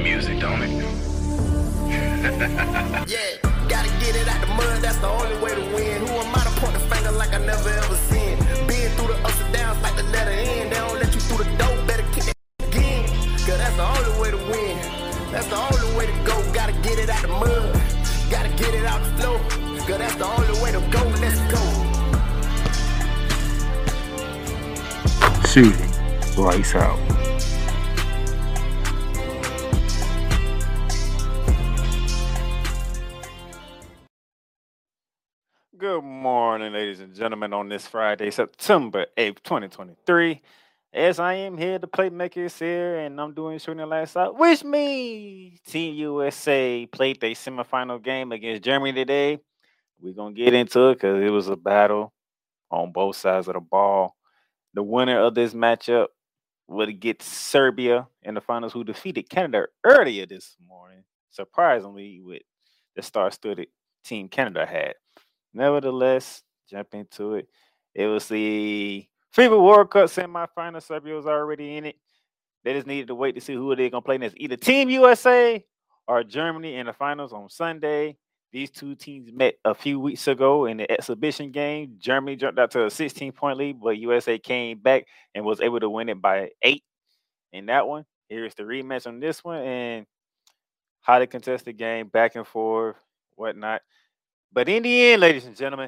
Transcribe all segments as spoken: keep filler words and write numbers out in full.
music, don't it? Yeah, gotta get it out the mud, that's the only way to win. Who am I to point the finger like I never ever seen? Been through the ups and downs like the letter N. They don't let you through the door, better kick that again. Cause that's the only way to win. That's the only way to go. Gotta get it out the mud, gotta get it out the flow. Cause that's the only way to go, let's go. Shooting lights out. Good morning, ladies and gentlemen, on this Friday, September eighth, twenty twenty-three. As I am here, the playmaker is here, and I'm doing shooting lights out, which means Team U S A played their semifinal game against Germany today. We're going to get into it because it was a battle on both sides of the ball. The winner of this matchup would get Serbia in the finals, who defeated Canada earlier this morning, surprisingly, with the star-studded team Canada had. Nevertheless, jump into it. It was the FIBA World Cup semifinal. Serbia was already in it. They just needed to wait to see who they're going to play next. Either Team U S A or Germany in the finals on Sunday. These two teams met a few weeks ago in the exhibition game. Germany jumped out to a sixteen-point lead, but U S A came back and was able to win it by eight in that one. Here's the rematch on this one, and how to contest the game, back and forth, whatnot. But in the end, ladies and gentlemen,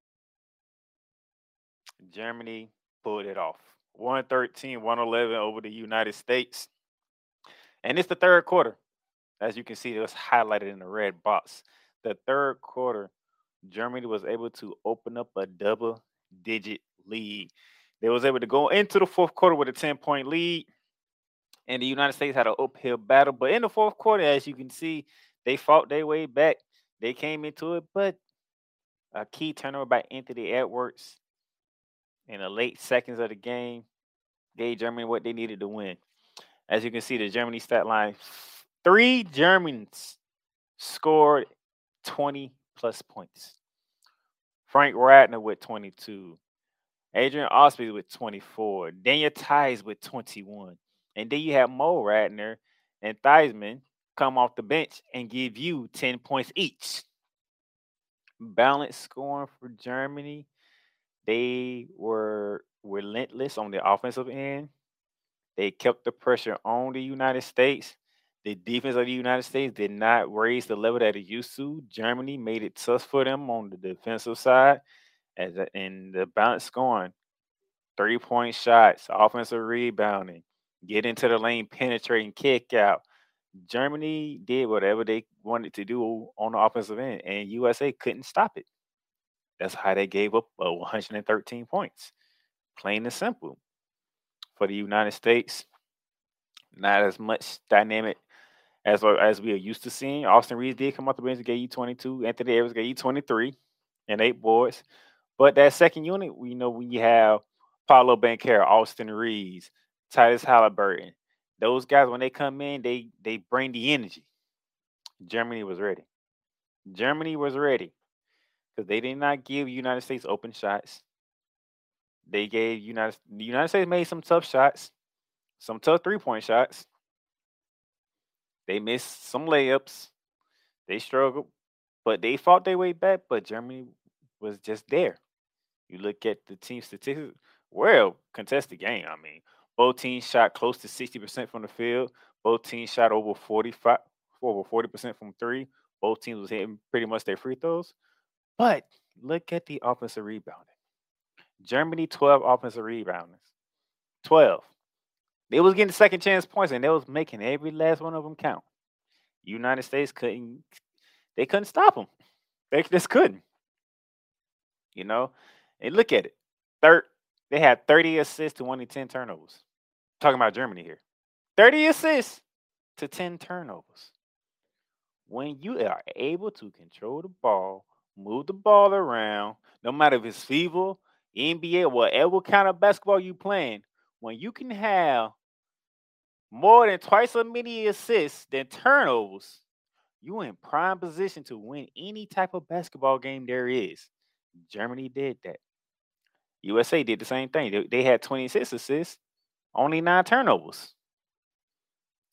Germany pulled it off. one thirteen, one eleven over the United States. And it's the third quarter. As you can see, it was highlighted in the red box. The third quarter, Germany was able to open up a double-digit lead. They was able to go into the fourth quarter with a ten-point lead. And the United States had an uphill battle. But in the fourth quarter, as you can see, they fought their way back. They came into it, but a key turnover by Anthony Edwards in the late seconds of the game gave Germany what they needed to win. As you can see, the Germany stat line, three Germans scored twenty-plus points. Frank Radner with twenty-two. Adrian Osby with twenty-four. Daniel Tice with twenty-one. And then you have Mo Radner and Theismann come off the bench and give you ten points each. Balanced scoring for Germany. They were relentless on the offensive end. They kept the pressure on the United States. The defense of the United States did not raise the level that it used to. Germany made it tough for them on the defensive side. As a, in the balanced scoring, three-point shots, offensive rebounding, get into the lane, penetrating, kick out. Germany did whatever they wanted to do on the offensive end, and U S A couldn't stop it. That's how they gave up uh, one hundred thirteen points. Plain and simple. For the United States, not as much dynamic as, as we are used to seeing. Austin Reeves did come off the bench and gave you twenty-two. Anthony Edwards gave you twenty-three and eight boards. But that second unit, we know we have Paolo Banchero, Austin Reeves, Titus Halliburton. Those guys, when they come in, they they bring the energy. Germany was ready. Germany was ready because they did not give United States open shots. They gave United the United States made some tough shots, some tough three-point shots. They missed some layups. They struggled, but they fought their way back. But Germany was just there. You look at the team statistics. Well, contested game. I mean, both teams shot close to sixty percent from the field. Both teams shot over forty-five, over forty percent from three. Both teams was hitting pretty much their free throws. But look at the offensive rebounding. Germany, twelve offensive rebounders. twelve. They was getting second chance points, and they was making every last one of them count. United States couldn't, they couldn't stop them. They just couldn't. You know? And look at it. Third, they had thirty assists to only ten turnovers. Talking about Germany here. thirty assists to ten turnovers. When you are able to control the ball, move the ball around, no matter if it's FIBA, N B A, whatever kind of basketball you playing, when you can have more than twice as many assists than turnovers, you're in prime position to win any type of basketball game there is. Germany did that. U S A did the same thing. They, they had twenty-six assists, only nine turnovers.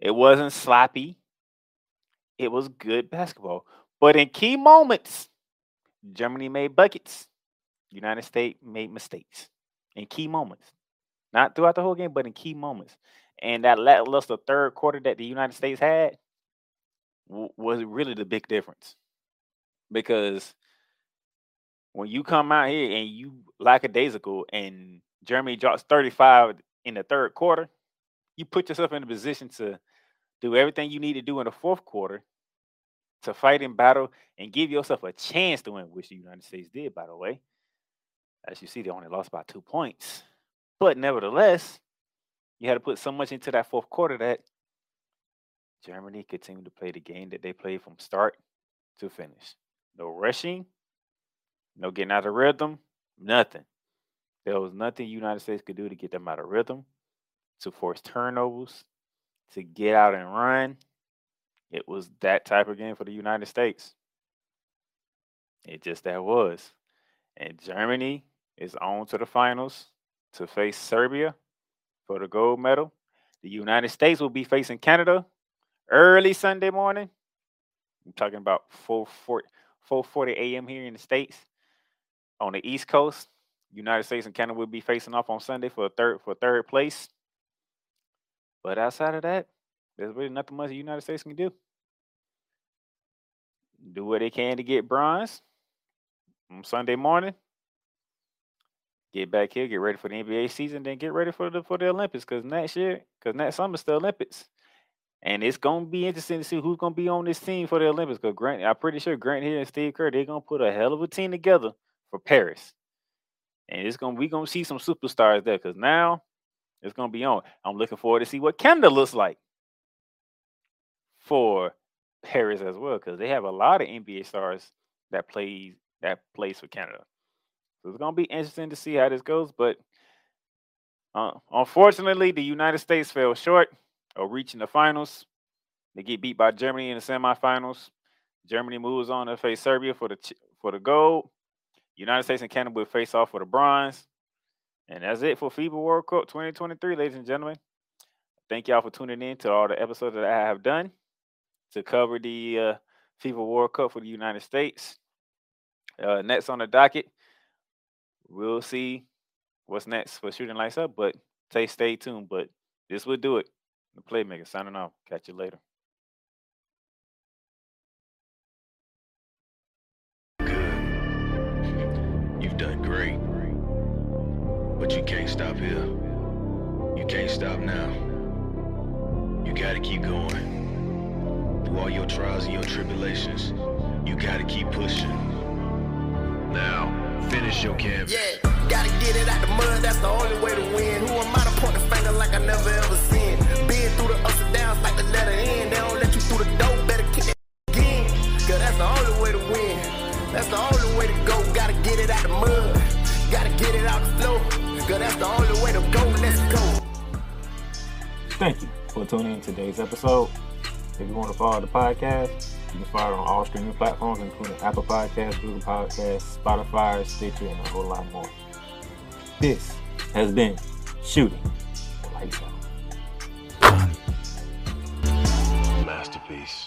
It wasn't sloppy. It was good basketball. But in key moments, Germany made buckets. United States made mistakes in key moments. Not throughout the whole game, but in key moments. And that lackluster third quarter that the United States had w- was really the big difference. Because when you come out here and you lackadaisical and Germany drops thirty-five in the third quarter, you put yourself in a position to do everything you need to do in the fourth quarter to fight in battle and give yourself a chance to win, which the United States did, by the way. As you see, they only lost by two points. But nevertheless, you had to put so much into that fourth quarter that Germany continued to play the game that they played from start to finish. No rushing, no getting out of rhythm, nothing. There was nothing the United States could do to get them out of rhythm, to force turnovers, to get out and run. It was that type of game for the United States. It just that was. And Germany is on to the finals to face Serbia for the gold medal. The United States will be facing Canada early Sunday morning. I'm talking about four forty a.m. here in the States. On the East Coast, United States and Canada will be facing off on Sunday for third for third place. But outside of that, there's really nothing much the United States can do. Do what they can to get bronze on Sunday morning. Get back here, get ready for the N B A season, then get ready for the for the Olympics. Because next year, because next summer's the Olympics. And it's going to be interesting to see who's going to be on this team for the Olympics. Because Grant, I'm pretty sure Grant here and Steve Kerr, they're going to put a hell of a team together for Paris. And it's going we're going to see some superstars there. Because now it's going to be on. I'm looking forward to see what Canada looks like for Paris as well. Because they have a lot of N B A stars that plays that plays for Canada. So it's going to be interesting to see how this goes. But uh, unfortunately, the United States fell short of reaching the finals. They get beat by Germany in the semifinals. Germany moves on to face Serbia for the for the gold. United States and Canada will face off for the bronze. And that's it for FIBA World Cup twenty twenty-three, ladies and gentlemen. Thank y'all for tuning in to all the episodes that I have done to cover the uh, FIBA World Cup for the United States. Uh, next on the docket, we'll see what's next for Shooting Lights Up, but stay, stay tuned. But this will do it. The Playmaker signing off. Catch you later. Good. You've done great. But you can't stop here. You can't stop now. You gotta keep going. Through all your trials and your tribulations, you gotta keep pushing. Now, finish your canvas. Yeah, gotta get it out the mud, that's the only way to win. Who am I to point the finger like I never ever seen? Been through the ups and downs like the letter N. They don't let you through the door, better kick that again. Cause that's the only way to win. That's the only way to go. Gotta get it out the mud. Gotta get it out the flow. Cause that's the only way to go. Let's go. Thank you for tuning in to today's episode. If you want to follow the podcast, you can follow it on all streaming platforms, including Apple Podcasts, Google Podcasts, Spotify, Stitcher, and a whole lot more. This has been Shooting Lights Up. Masterpiece.